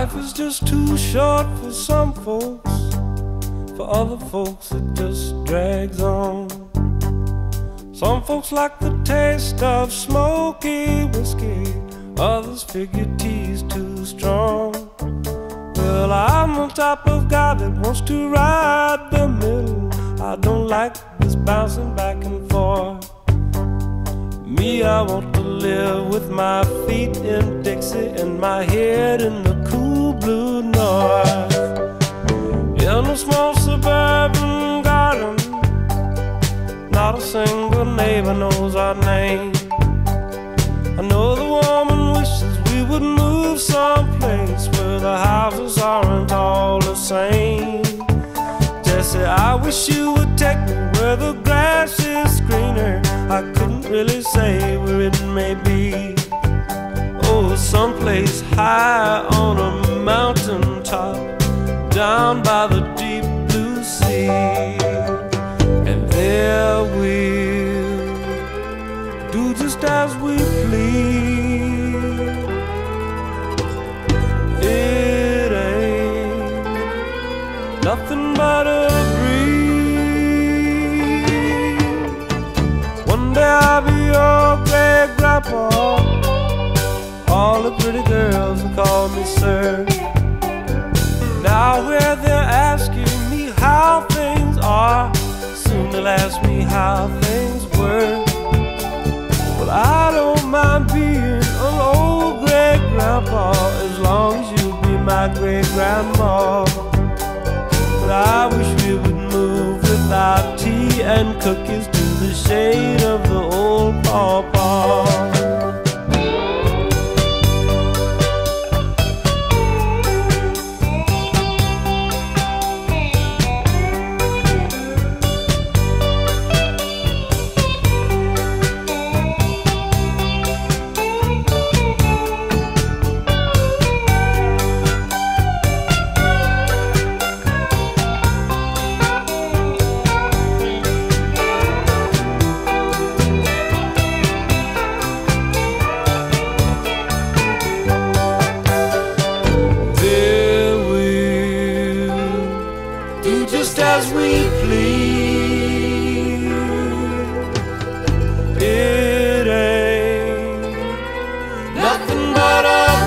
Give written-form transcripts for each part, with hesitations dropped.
Life is just too short for some folks. For other folks it just drags on. Some folks like the taste of smoky whiskey, others figure tea's too strong. Well, I'm on top of God that wants to ride the middle. I don't like this bouncing back and forth. Me, I want to live with my feet in Dixie and my head in the cool blue north. In a small suburban garden, not a single neighbor knows our name. I know the woman wishes we would move someplace where the houses aren't all the same. Jessie, I wish you would take me where the grass is greener. I couldn't really say where it may be. Oh, someplace high on a mountain top, down by the deep blue sea. And there we'll do just as we please. It ain't nothing but a breeze. One day I'll be your great grandpa. All the pretty girls will call me sir. Now where they're asking me how things are, soon they'll ask me how things were. Well, I don't mind being an old great grandpa as long as you'll be my great grandma. But I wish we would move without tea and cookies to the shade of the old pawpaw. Just as we please. It ain't nothing but a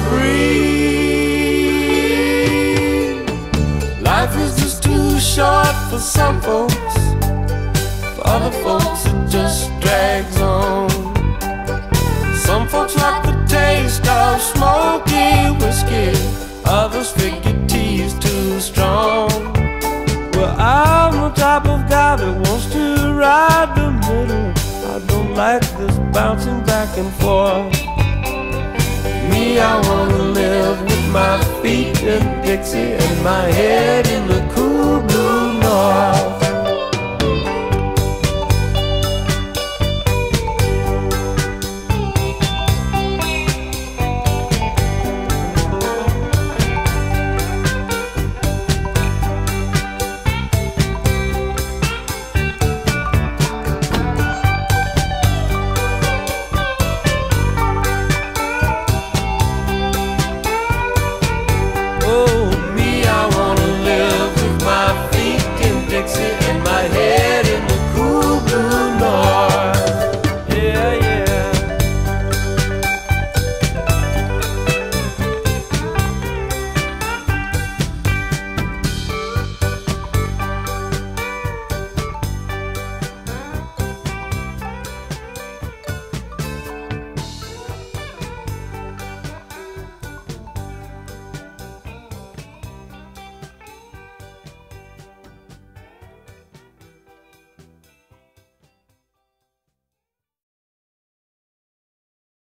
breeze. Life is just too short for some folks. For other folks it just drags on. Some folks like the taste of smoky whiskey, others figure tea's too strong. Well, I'm on top of God that wants to ride the middle. I don't like this bouncing back and forth. Me, I wanna live with my feet in Dixie and my head in the cool blue north.